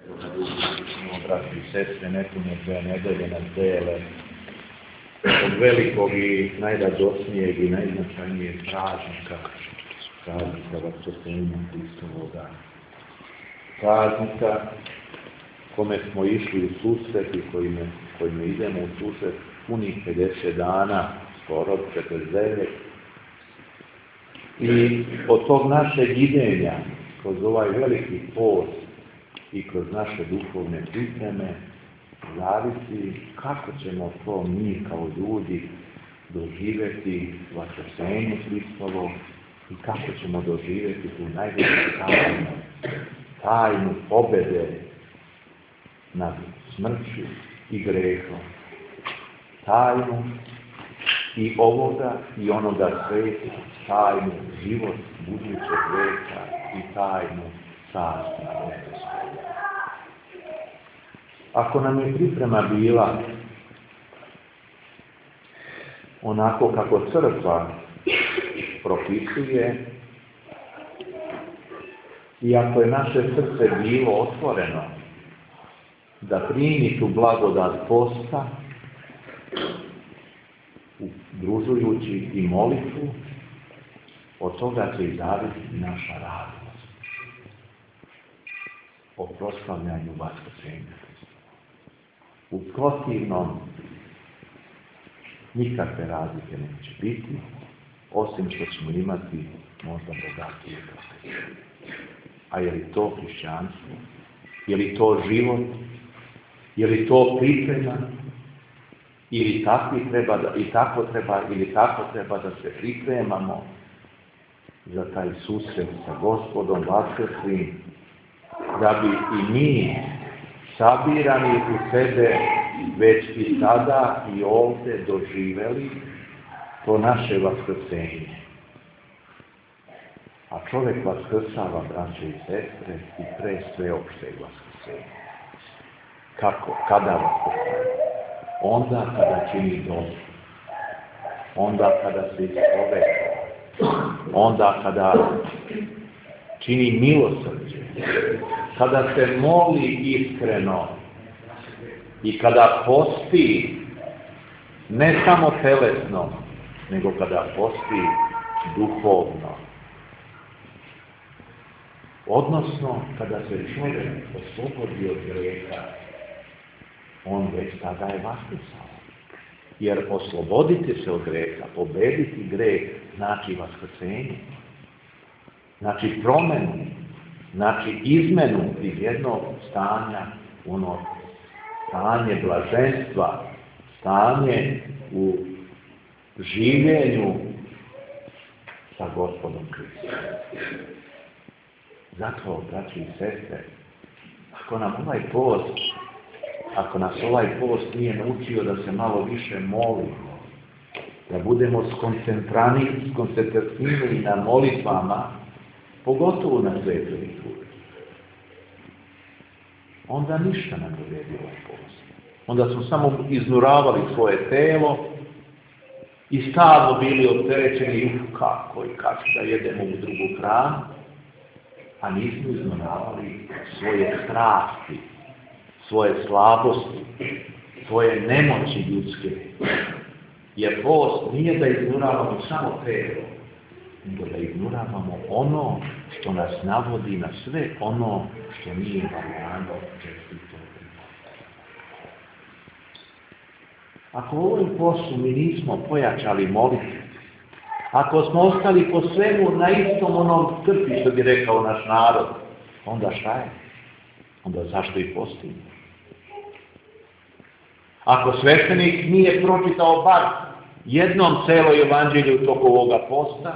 Braći i sestre, nepune 2 nedelje nas dele od velikog i najradosnijeg i najznačajnijeg praznika Vaskrsenja Hristovoga. Praznika kome smo išli u susret i kojime idemo u susret punih 50 dana, skoro 49. I od tog našeg idenja kroz ovaj veliki post i kroz naše duhovne pripreme zavisi kako ćemo to mi kao ljudi doživjeti Vaskrsenje Hristovo i kako ćemo doživjeti tu najveću tajnu pobjede nad smrću i grehom. Tajnu i ovoga i onoga sveta, tajnu život budućeg veka i tajnu carstva nebeskoga. Ako nam je priprema bila onako kako crkva propisuje i ako je naše srce bilo otvoreno da primi tu blagodat posta, udružujući i molitvu, od toga će i zavisiti naša radost o proslavljanju Vaskrsenja. U protivnom nikakve razlike neće biti, osim što ćemo imati možda bogatije proslavljenje. A je li to hrišćanstvo? Je li to život? Je li to priprema? Ili tako treba da se pripremamo za taj susret sa Gospodom Vaskrslim, da bi i mi sabirani u sebe već i sada i ovdje doživeli to naše Vaskrsenje. A čovjek vaskrsava, braće i sestre, i pre sveopšteg Vaskrsenja. Kako? Kada vaskrsava? Onda kada čini dobro. Onda kada se ispoveda. Onda kada čini milosrđe. Kada se moli iskreno i kada posti ne samo telesno, nego kada posti duhovno. Odnosno, kada se čovjek oslobodi od grijeha, on već tada je vaskrsao. Jer osloboditi se od grijeha, pobediti grijeh, znači vaskrsenje. Znači promenu, znači izmenu iz jednog stanja, ono stanje blaženstva, stanje u življenju sa Gospodom Hristom. Zato, braći i sestre, ako nas ovaj post nije naučio da se malo više molimo, da budemo skoncentrirani na molitvama, pogotovo na svetoj liturgiji, onda ništa ne dovedi ovaj post. Onda smo samo iznuravali svoje telo i stalno bili opterećeni kako da jedemo u drugu hranu, a nismo iznuravali svoje strasti, svoje slabosti, svoje nemoći ljudske. Jer post nije da iznuravamo samo telo, nego da ignoravamo ono što nas navodi na sve ono što nije valjano čestito. Ako u ovom postu mi nismo pojačali molitvu, ako smo ostali po svemu na istom onom crpi, što bi rekao naš narod, onda šta je? Onda zašto i postimo? Ako sveštenik nije pročitao bar jednom celo evanđelje u toku ovoga posta,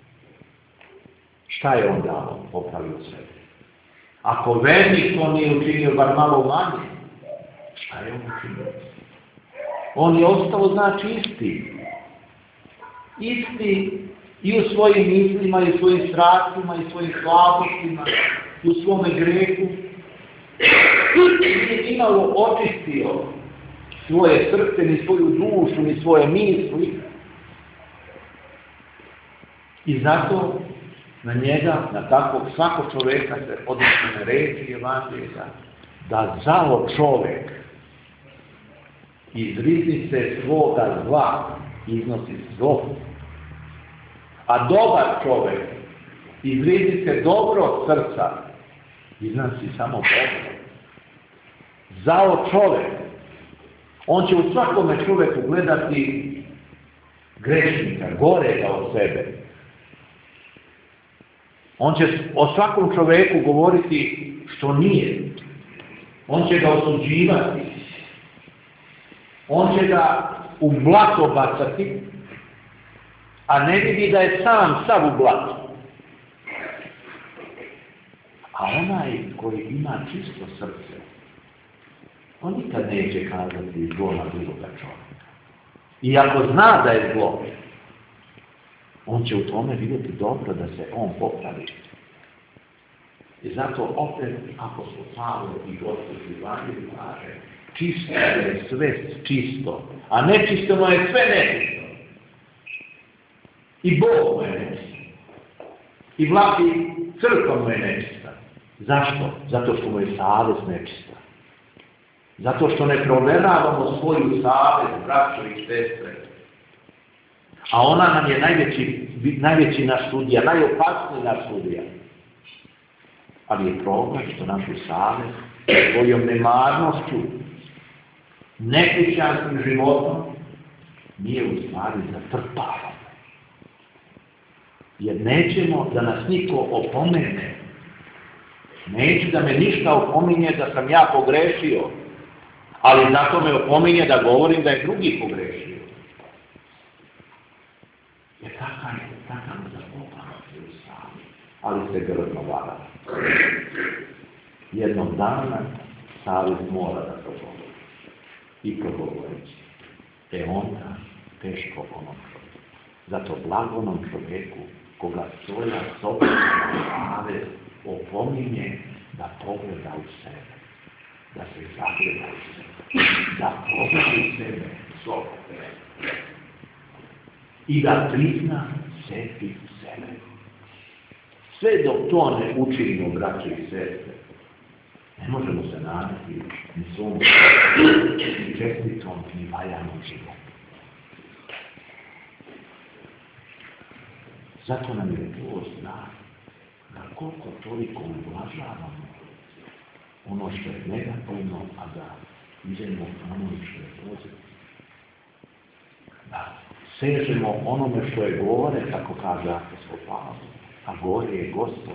šta je onda popravio sebe? Ako vernik to nije učinio bar malo manje, šta je on učinio? On je ostao znači isti. Isti i u svojim mislima, i u svojim strastima, i u svojim slabostima, i u svome grehu. Nije imalo očistio svoje srce, ni svoju dušu, ni svoje misli. I zato na njega, na takvog svakog čovjeka se odnosne reči evanđelja da zao čovjek iz riznice svoga zla iznosi zlo, a dobar čovjek iz riznice dobrog srca iznosi samo dobro. Zao čovjek, on će u svakome čovjeku gledati grešnika, gorega od sebe. On će o svakom čovjeku govoriti što nije. On će ga osuđivati. On će ga u blato bacati, a ne vidi da je sam sav u blatu. A onaj koji ima čisto srce, on nikad neće kazati zlo na drugoga čovjeka. I ako zna da je zlo, on će u tome vidjeti dobro da se on popravi. I zato opet apostol Pavle i Gospod Evanđelje kaže, čisto je sve čisto, a nečisto je sve nečisto. I Bog mu je nečist. I vlati crkva mu je nečista. Zašto? Zato što mu je savjest nečista. Zato što ne provjeravamo svoju savjest, braćo i sestre. A ona nam je najveći naš sudija, najopasniji naš sudija. Ali je problem što našu savjest svojom nemarnošću, nekrišćanskim životom, nije u stvari zatrpavamo. Jer nećemo da nas niko opomene. Neću da me ništa opominje da sam ja pogrešio, ali zato me opominje da govorim da je drugi pogrešio. Jer takav zapopava se u sami, ali se grdno vara. Jednog dana savjest mora da progovori. I progovorići. Onda teško onom čovjeku. Zato blago onom čovjeku koga svoja sobstvena savjest opominje da pogleda u sebe. Da se zagleda u sebe. Da pogleda u sebe sobstvene. I da prizna sebi sebe. Sve dok to ne učinimo, braće i sestre, ne možemo se nadati ni svom ni čestitom, ni valjanom životu. Zato nam je to znak da koliko toliko ublažavamo ono što je negativno, a da idemo ono što je pozitivno. Da sežemo onome što je gore, kako kaže apostol Pavle, a gore je Gospod.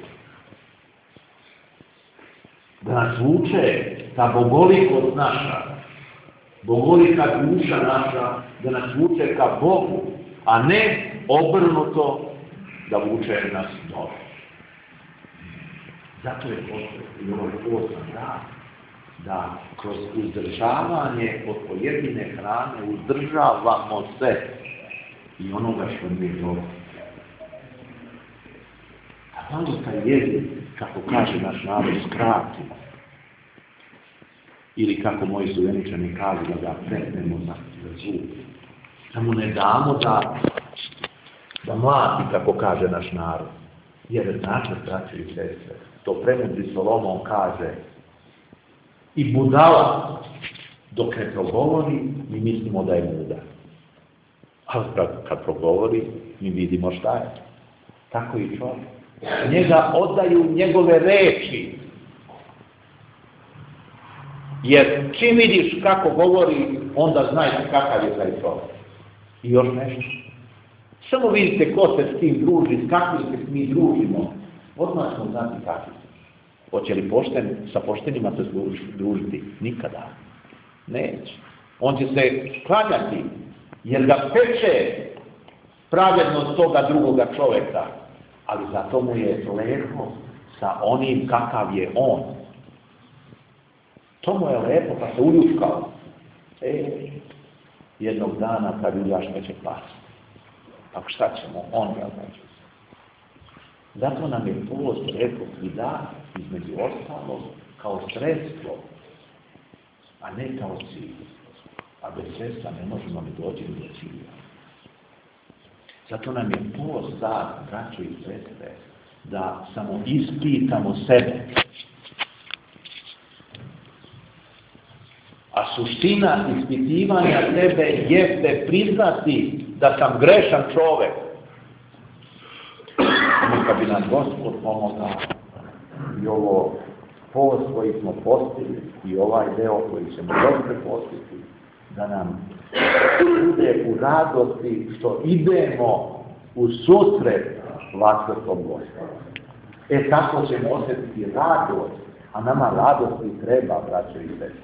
Da nas vuče ta bogolikost naša, bogolika duša naša, da nas vuče ka Bogu, a ne obrnuto da vuče nas dobro. Zato je potrebno i ovaj pozvan da kroz uzdržavanje od pojedine hrane uzdržavamo se i onoga što nije dobro. A malo taj jezik, kako kaže naš narod, skratimo. Ili kako moji suveničani kažu, da ga pretnemo za zub. Da mu ne damo da mlati, kako kaže naš narod. Jer znači, braće i sestre, to premudri Solomon kaže, i budala dok ne progovori, mi mislimo da je mudar. Ali kad progovori, mi vidimo šta je. Tako i čovjek. Njega oddaju njegove reči. Jer čim vidiš kako govori, onda znaj kakav je taj čovjek. I još nešto. Samo vidite ko se s tim druži, s kakvim se mi družimo. Odmah smo znati kakvi. Hoće li sa poštenima se družiti? Nikada. Neće. On će se klanjati, jer ga peče pravednost toga drugoga čovjeka. Ali zato mu je lepo sa onim kakav je on. To mu je lepo, pa se uljuškao. Jednog dana kad uljaš neće pasti. Ako šta ćemo, on ga neće. Zato nam je post rekao i da, između ostalog, kao sredstvo, a ne kao cilj. A bez sredstva ne možemo ni doći do cilja. Zato nam je post da, braćo i sestre, da samo ispitamo sebe. A suština ispitivanja sebe jeste priznati da sam grešan čovek. Neka bi nam Gospod pomogao i ovo post koji smo postili i ovaj deo koji ćemo dobro postiti, da nam bude u radosti što idemo u susret vlastnom Gospodu. Tako ćemo osjetiti radost, a nama radosti treba, braćo i sestre.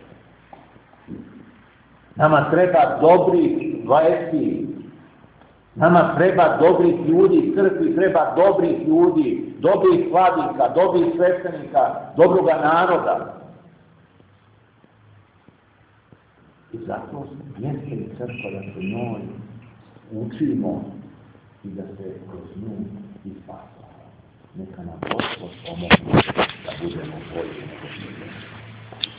Nama treba dobrih vesti, nama treba dobrih ljudi, crkvi treba dobrih ljudi, dobrih vladika, dobrih sveštenika, dobroga naroda. I zato jeste i crkva da se njoj učimo i da se kroz nju ispasamo. Neka nam Gospod pomogne da budemo bolji nego što